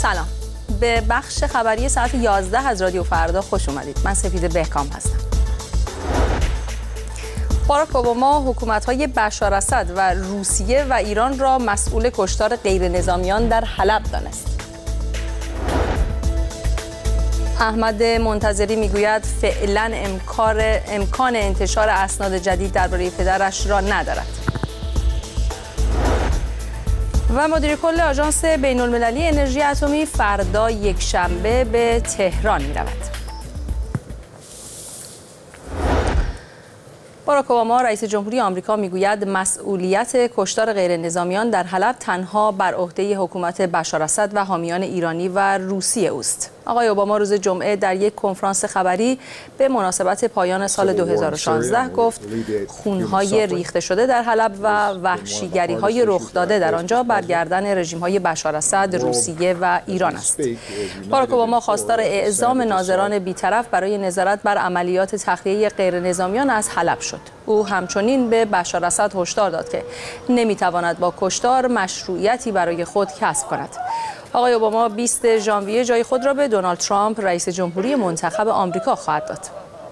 سلام، به بخش خبری ساعت 11 از رادیو فردا خوش اومدید. من سپید بهکام هستم. باراک اوباما حکومت‌های بشار اسد و روسیه و ایران را مسئول کشتار غیر نظامیان در حلب دانست. احمد منتظری میگوید فعلا امکان انتشار اسناد جدید درباره پدرش را ندارد. و مدیر کل آژانس بین‌المللی انرژی اتمی فردا یکشنبه به تهران می‌رود. باراک اوباما رئیس جمهوری آمریکا میگوید مسئولیت کشتار غیر نظامیان در حلب تنها بر عهده حکومت بشار اسد و حامیان ایرانی و روسیه است. آقای اوباما روز جمعه در یک کنفرانس خبری به مناسبت پایان سال 2016 گفت خون‌های ریخته شده در حلب و وحشیگری‌های رخ داده در آنجا بر گردن رژیم‌های بشار اسد، روسیه و ایران است. باراک اوباما خواستار اعزام ناظران بی‌طرف برای نظارت بر عملیات تخلیه غیرنظامیان از حلب شد. او همچنین به بشار اسد هشدار داد که نمی‌تواند با کشتار مشروعیتی برای خود کسب کند. آقای اوباما 20 ژانویه جای خود را به دونالد ترامپ رئیس جمهوری منتخب آمریکا خواهد داد.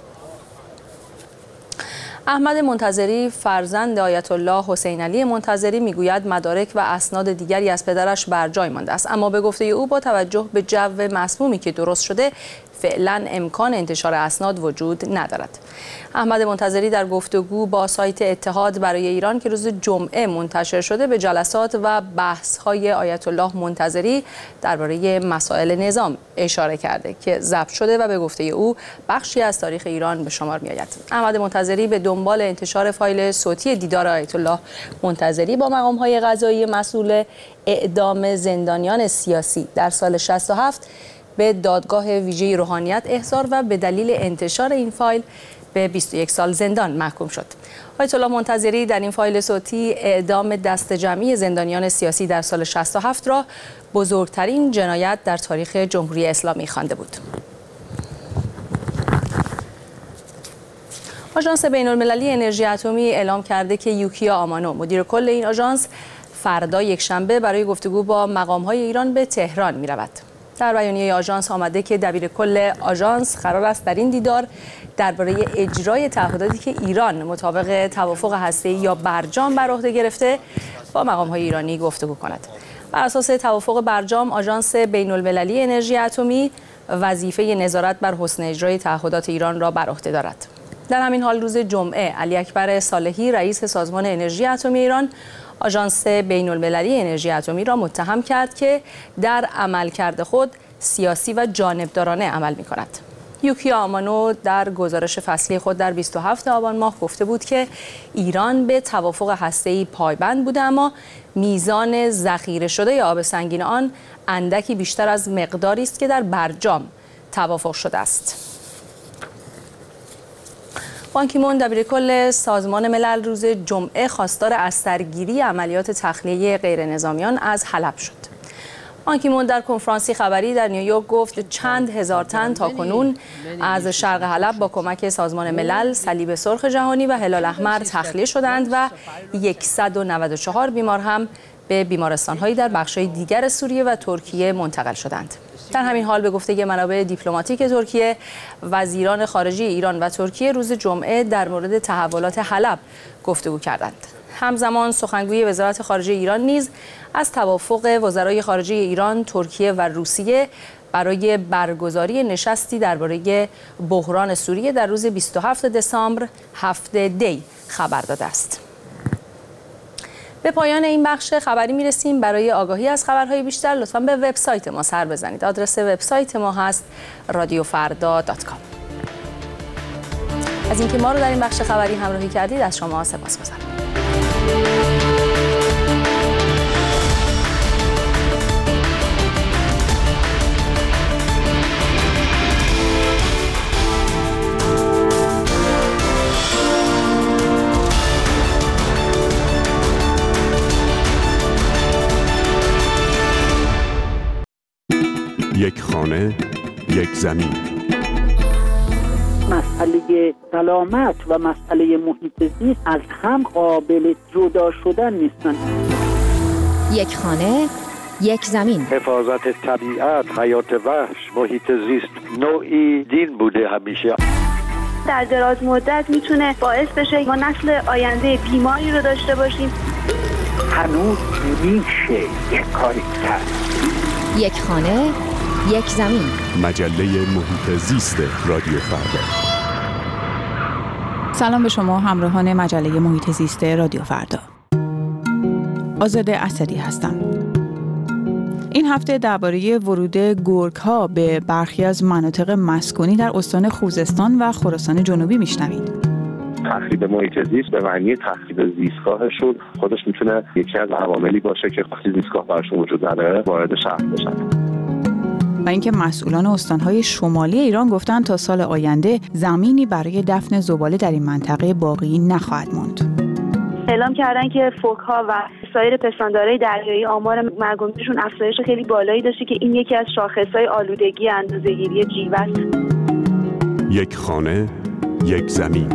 احمد منتظری فرزند آیت الله حسین علی منتظری میگوید مدارک و اسناد دیگری از پدرش بر جای مانده است، اما به گفته او با توجه به جو مسمومی که درست شده فعلا امکان انتشار اسناد وجود ندارد. احمد منتظری در گفتگو با سایت اتحاد برای ایران که روز جمعه منتشر شده به جلسات و بحث‌های آیت الله منتظری درباره مسائل نظام اشاره کرده که ضبط شده و به گفته او بخشی از تاریخ ایران به شمار می‌آید. احمد منتظری به دنبال انتشار فایل صوتی دیدار آیت الله منتظری با مقام‌های قضایی مسئول اعدام زندانیان سیاسی در سال 67 به دادگاه ویژه روحانیت احضار و به دلیل انتشار این فایل به 21 سال زندان محکوم شد. آیت الله منتظری در این فایل صوتی اعدام دست جمعی زندانیان سیاسی در سال 67 را بزرگترین جنایت در تاریخ جمهوری اسلامی خوانده بود. آژانس بین‌المللی انرژی اتمی اعلام کرده که یوکیا آمانو مدیر کل این آژانس فردا یکشنبه برای گفتگو با مقام‌های ایران به تهران می‌رود. در بیانیه آژانس آمده که دبیر کل آژانس قرار است در این دیدار درباره اجرای تعهداتی که ایران مطابق توافق هسته‌ای یا برجام بر عهده گرفته با مقام‌های ایرانی گفتگو کند. بر اساس توافق برجام آژانس بین‌المللی انرژی اتمی وظیفه نظارت بر حسن اجرای تعهدات ایران را بر عهده دارد. در همین حال روز جمعه علی اکبر صالحی رئیس سازمان انرژی اتمی ایران آژانس بین‌المللی انرژی اتمی را متهم کرد که در عملکرد خود سیاسی و جانبدارانه عمل می‌کند. یوکیا آمانو در گزارش فصلی خود در 27 آبان ماه گفته بود که ایران به توافق هسته‌ای پایبند بوده، اما میزان ذخیره شده آب سنگین آن اندکی بیشتر از مقداری است که در برجام توافق شده است. بان کی مون دبیر کل سازمان ملل روز جمعه خواستار از سرگیری عملیات تخلیه غیر نظامیان از حلب شد. بان کی مون در کنفرانسی خبری در نیویورک گفت چند هزار تن تاکنون از شرق حلب با کمک سازمان ملل، صلیب سرخ جهانی و هلال احمر تخلیه شدند و 194 بیمار هم به بیمارستان‌هایی در بخش‌های دیگر سوریه و ترکیه منتقل شدند. در همین حال به گفته منابع دیپلماتیک ترکیه، وزیران خارجه ایران و ترکیه روز جمعه در مورد تحولات حلب گفتگو کردند. همزمان سخنگوی وزارت خارجه ایران نیز از توافق وزرای خارجه ایران، ترکیه و روسیه برای برگزاری نشستی درباره بحران سوریه در روز 27 دسامبر هفته دی خبر داده است. به پایان این بخش خبری میرسیم. برای آگاهی از خبرهای بیشتر لطفاً به وبسایت ما سر بزنید. آدرس وبسایت ما هست radiofarda.com. از اینکه ما رو در این بخش خبری همراهی کردید از شما سپاسگزارم. یک خانه، یک زمین. مسئله سلامت و مسئله محیط زیست از هم قابل جدا شدن نیستن. یک خانه، یک زمین. حفاظت طبیعت، حیات وحش، محیط زیست نوعی دین بوده همیشه. در دراز مدت میتونه باعث بشه ما نسل آینده بیماری رو داشته باشیم. هنوز میشه یک کاری کرد. یک خانه، یک زمین. مجله محیط زیست رادیو فردا. سلام به شما همراهان مجله محیط زیست رادیو فردا. آزاده اسدی هستم. این هفته درباره ورود گرگ‌ها به برخی از مناطق مسکونی در استان خوزستان و خراسان جنوبی میشنوید. تخریب محیط زیست به معنی تخریب زیستگاهشون خودش میتونه یکی از عواملی باشه که وقتی زیستگاه براشون وجود داره وارد شهر بشن. و اینکه مسئولان استانهای شمالی ایران گفتن تا سال آینده زمینی برای دفن زباله در این منطقه باقی نخواهد ماند. اعلام کردن که فوک‌ها و سایر پستاندارای دریایی آمار مرگومیشون افزایش خیلی بالایی داشته که این یکی از شاخص‌های آلودگی اندازه‌گیری جیوه است. یک خانه، یک زمین.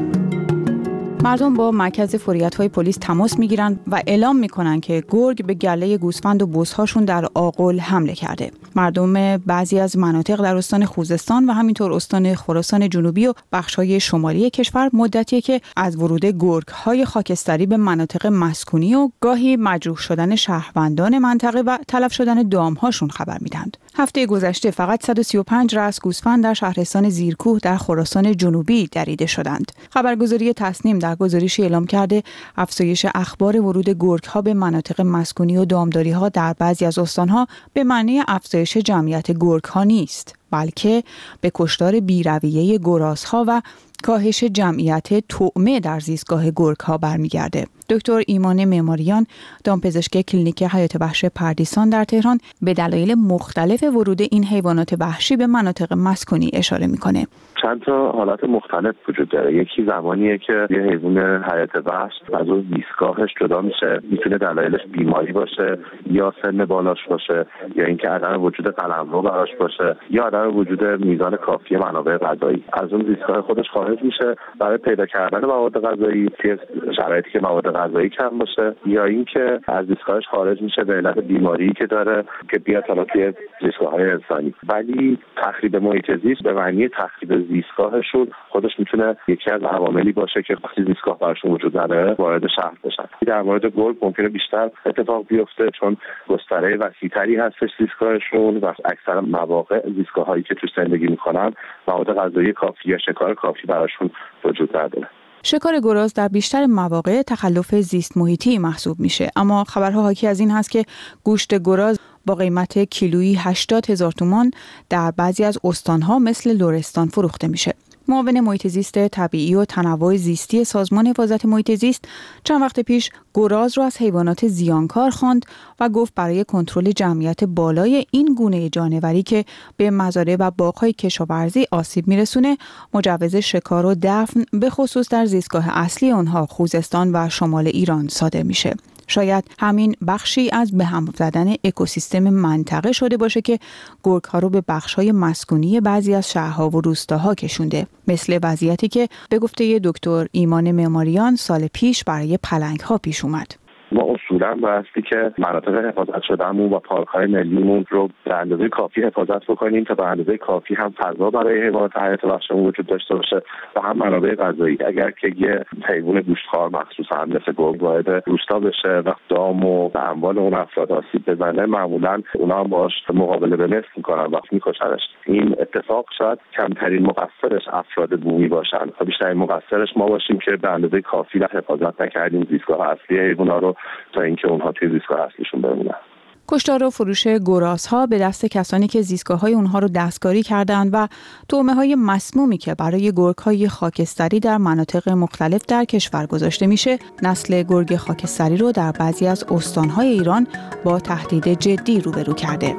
مردم با مرکز فوریت‌های پلیس تماس می‌گیرند و اعلام می‌کنند که گرگ به گله گوسفند و بزهاشون در آغل حمله کرده. مردم بعضی از مناطق در استان خوزستان و همینطور استان خراسان جنوبی و بخش‌های شمالی کشور مدتیه که از ورود گرگ‌های خاکستری به مناطق مسکونی و گاهی مجروح شدن شهروندان منطقه و تلف شدن دام‌هاشون خبر میدند. هفته گذشته فقط 135 رأس گوسفند در شهرستان زیرکوه در خراسان جنوبی دریده شدند. خبرگزاری تصنیم در گزارشی اعلام کرده افزایش اخبار ورود گرگ‌ها به مناطق مسکونی و دامداری‌ها در بعضی از استان‌ها به معنی افزایش جمعیت گرگ‌ها نیست، بلکه به کشتار بی‌رویه گرازها و کاهش جمعیت طعمه در زیستگاه گرگ‌ها برمیگرده. دکتر ایمان معماریان، دامپزشک کلینیک حیات وحش پردیسان در تهران، به دلایل مختلف ورود این حیوانات وحشی به مناطق مسکونی اشاره میکنه. چند تا حالت مختلف وجود داره. یکی زمانیه که یه حیوان حیات وحش از اون زیستگاهش جدا میشه، میتونه دلایلش بیماری باشه یا سن بالاش باشه یا اینکه عدم وجود قلمرو براش باشه یا عدم وجود میزان کافی منابع غذایی. از اون زیستگاه خودش خارج میشه برای پیدا کردن مواد غذایی که شرایطی که مواد غذایی کم باشه یا اینکه از زیستگاهش خارج میشه به علت بیماری که داره که بیاد حالا توی زیستگاه‌های انسانی. ولی تخریب محیط زیست به معنی تخریب زیستگاهشون خودش میتونه یکی از عواملی باشه که وقتی زیستگاه براشون وجود داره وارد شهر بشن. در مورد گرگ ممکنه بیشتر اتفاق بیفته چون گستره وسیع‌تری هستش زیستگاهشون و اکثر مواقع زیستگاه‌هایی که توش زندگی میکنن مواد غذایی کافی یا شکار کافی براشون وجود نداره. شکار گراز در بیشتر مواقع تخلف زیست محیطی محسوب میشه، اما خبرها حاکی از این هست که گوشت گراز با قیمت کیلویی 80,000 تومان در بعضی از استانها مثل لرستان فروخته میشه. معاون محیط زیست طبیعی و تنوع زیستی سازمان حفاظت محیط زیست چند وقت پیش گراز را از حیوانات زیانکار خواند و گفت برای کنترل جمعیت بالای این گونه جانوری که به مزارع و باغ‌های کشاورزی آسیب میرسونه مجوز شکار و دفن به خصوص در زیستگاه اصلی آنها خوزستان و شمال ایران صادر میشه. شاید همین بخشی از به هم زدن اکوسیستم منطقه شده باشه که گرگ‌ها رو به بخش‌های مسکونی بعضی از شهرها و روستاها کشونده، مثل وضعیتی که به گفته دکتر ایمان معماریان سال پیش برای پلنگ‌ها پیش اومد. ما اصولا بایستی که مناطق حفاظت شدهمون و پارک‌های ملیمون رو به اندازه کافی حفاظت بکنیم تا به اندازه کافی هم فضا برای حیوانات حیات وحشمون وجود داشته باشه و هم منابع غذایی. اگر که یه حیوان گوشتخوار مخصوصا مثل گرگ وارد روستا بشه و دام و اموال اون افراد آسیب بزنه، معمولا اونا هم باهاش مقابله به مثل میکنن و میکشنش. این اتفاق شاید کمترین مقصرش افراد بومی باشن و بیشترین مقصرش ما باشیم که به اندازه کافی حفاظت نکردیم زیستگاه اصلی حیونا رو تا اینکه اونها توی زیستگاه اصلیشون بمونن. کشتار و فروش گرازها به دست کسانی که زیستگاه‌های اونها رو دستکاری کردند و طعمه‌های مسمومی که برای گرگ‌های خاکستری در مناطق مختلف در کشور گذاشته میشه، نسل گرگ خاکستری رو در بعضی از استان‌های ایران با تهدید جدی روبرو کرده.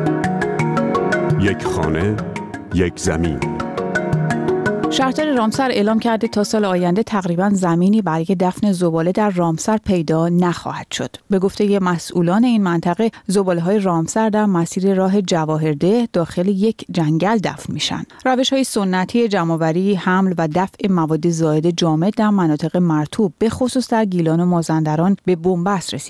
یک خانه، یک زمین. شهردار رامسر اعلام کرده تا سال آینده تقریباً زمینی برای دفن زباله در رامسر پیدا نخواهد شد. به گفته مسئولان این منطقه، زباله‌های رامسر در مسیر راه جواهرده داخل یک جنگل دفن میشن. روش‌های سنتی جمع‌آوری، حمل و دفع مواد زائد جامد در مناطق مرطوب به خصوص در گیلان و مازندران به بنبست رسیده.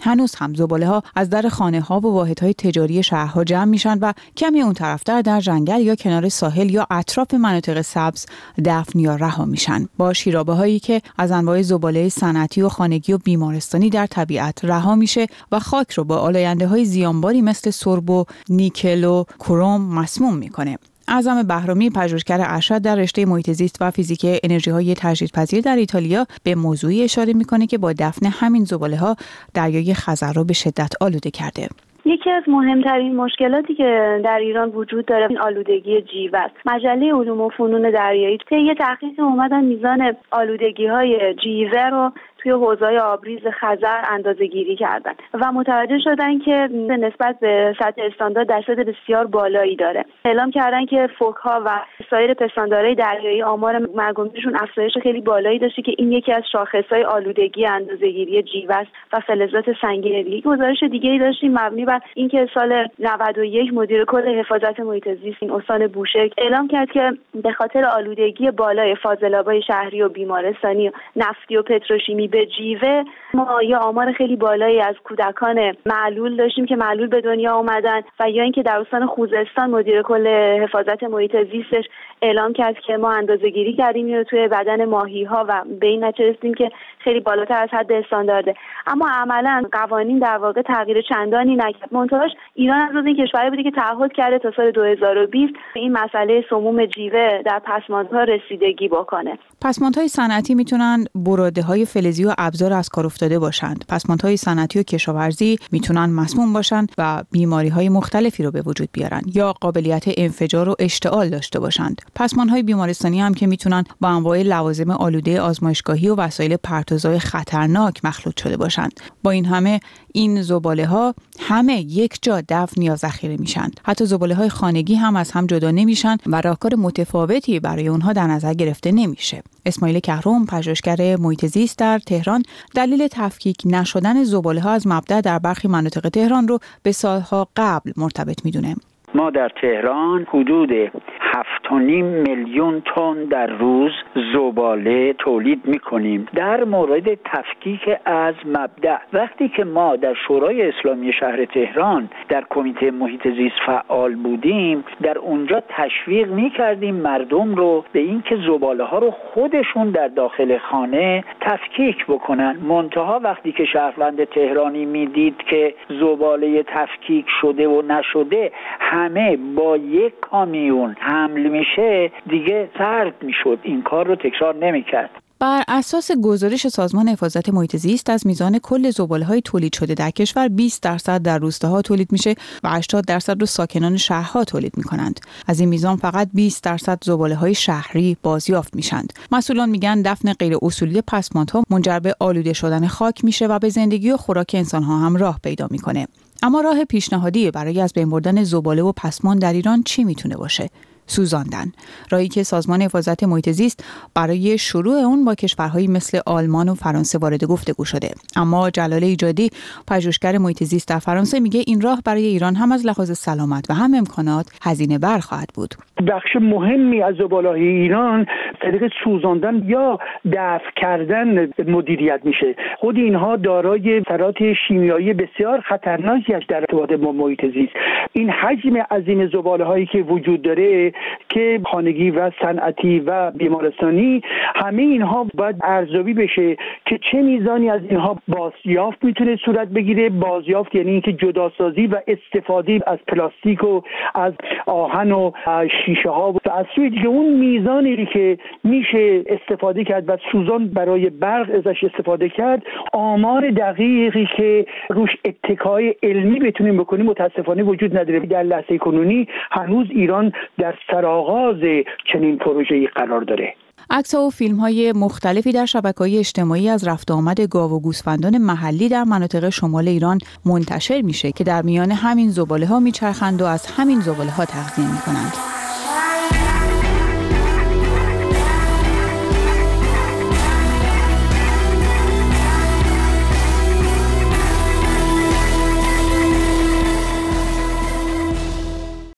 هنوز هم زباله‌ها از در خانه‌ها و واحدهای تجاری شهرها جمع میشن و کمی اون طرفتر در جنگل یا کنار ساحل یا اطراف مناطق سبز دفن یا رها میشن. با شیرابه‌هایی که از انواع زباله صنعتی و خانگی و بیمارستانی در طبیعت رها میشه و خاک رو با آلاینده‌های زیانباری مثل سرب و نیکل و کروم مسموم میکنه. اعظم بهرامی، پژوهشگر ارشد در رشته محیط زیست و فیزیک انرژی‌های تجدیدپذیر در ایتالیا، به موضوعی اشاره میکنه که با دفن همین زباله‌ها دریای خزر را به شدت آلوده کرده. یکی از مهمترین مشکلاتی که در ایران وجود داره این آلودگی جیوه است. مجله علوم و فنون دریایی طی تحقیق اومدن میزان آلودگی‌های جیوه رو توی حوضه‌های آبریز خزر اندازه‌گیری کردن و متوجه شدن که نسبت به سطح استاندارد درصد بسیار بالایی داره. اعلام کردن که فوک‌ها و سایر پستاندارای دریایی آمار مرگومیرشون افزایش خیلی بالایی داشته که این یکی از شاخص‌های آلودگی اندازه‌گیری جیوه است و فلزات سنگین دیگه. گزارش دیگه‌ای داشتیم مبنی بر اینکه سال 91 مدیر کل حفاظت محیط زیست استان بوشهر اعلام کرد که به خاطر آلودگی بالای فاضلاب‌های شهری و بیمارستانی و نفتی و پتروشیمی به جیوه ما یا آمار خیلی بالایی از کودکان معلول داشتیم که معلول به دنیا آمدن و یا اینکه در استان خوزستان مدیر کل حفاظت محیط زیستش اعلام کرد که ما اندازه‌گیری کردیم رو توی بدن ماهی‌ها و به این نتیجه رسیدیم که خیلی بالاتر از حد استاندارده. اما عملاً قوانین در واقع تغییر چندانی نکرد. منتهاش ایران از این کشوری بوده که تعهد کرده تا سال 2020 این مسئله سموم جیوه در پسماندها رسیدگی بکنه. پسماندهای صنعتی میتونن براده‌های فلزی و ابزار از کار افتاده باشند. پسماندهای صنعتی و کشاورزی میتونن مسموم باشند و بیماری‌های مختلفی رو به وجود بیارن یا قابلیت انفجار و اشتعال داشته باشند. پسماندهای بیمارستانی هم که میتونن با انواع لوازم آلوده آزمایشگاهی و وسایل پرتوزای خطرناک مخلوط شده باشند. با این همه این زباله‌ها همه یک جا دفن یا ذخیره میشن. حتی زباله‌های خانگی هم از هم جدا نمیشن و راهکار متفاوتی برای اونها در نظر گرفته نمیشه. اسماعیل کهرم، پژوهشگر محیط زیست در تهران، دلیل تفکیک نشدن زباله‌ها از مبدأ در برخی مناطق تهران رو به سالها قبل مرتبط میدونه. ما در تهران حدود 7.5 میلیون تن در روز زباله تولید میکنیم. در مورد تفکیک از مبدأ، وقتی که ما در شورای اسلامی شهر تهران در کمیته محیط زیست فعال بودیم، در اونجا تشویق میکردیم مردم رو به اینکه زباله ها رو خودشون در داخل خانه تفکیک بکنن. منتها وقتی که شهروند تهرانی میدید که زباله تفکیک شده و نشده همه با یک کامیون حمل میشه، دیگه سرد میشد، این کار رو تکرار نمیکرد. بر اساس گزارش سازمان حفاظت محیط زیست از میزان کل زباله‌های تولید شده در کشور 20% در روستاها تولید میشه و 80% رو ساکنان شهرها تولید میکنند. از این میزان فقط 20% زباله‌های شهری بازیافت میشند. مسئولان میگن دفن غیر اصولی پسماندها منجر به آلوده شدن خاک میشه و به زندگی و خوراک انسان‌ها هم راه پیدا میکنه. اما راه پیشنهادی برای از بین بردن زباله و پسماند در ایران چی میتونه باشه؟ سوزاندن، راهی که سازمان حفاظت محیط زیست برای شروع اون با کشورهایی مثل آلمان و فرانسه وارد گفتگو شده. اما جلال ایجادی، پژوهشگر محیط زیست در فرانسه، میگه این راه برای ایران هم از لحاظ سلامت و هم امکانات هزینه بر خواهد بود. بخش مهمی از زباله‌های ایران طریق سوزاندن یا دفع کردن مدیریت میشه. خود اینها دارای اثرات شیمیایی بسیار خطرناکی است در ارتباط با محیط زیست. این حجم عظیم زباله‌هایی که وجود داره که خانگی و صنعتی و بیمارستانی، همه اینها باید ارزیابی بشه که چه میزانی از اینها بازیافت میتونه صورت بگیره. بازیافت یعنی اینکه جداسازی و استفاده از پلاستیک و از آهن و شیشه ها و از سوی دیگه اون میزانی که میشه استفاده کرد و سوزان برای برق ازش استفاده کرد. آمار دقیقی که روش اتکای علمی بتونیم بکنیم متاسفانه وجود نداره. در لحظه کنونی هنوز ایران در سرآغاز چنین پروژه‌ای قرار داره. عکس‌ها و فیلم‌های مختلفی در شبکه‌های اجتماعی از رفت و آمد گاو و گوسفندان محلی در مناطق شمال ایران منتشر میشه که در میان همین زباله‌ها میچرخند و از همین زباله‌ها تغذیه می‌کنند.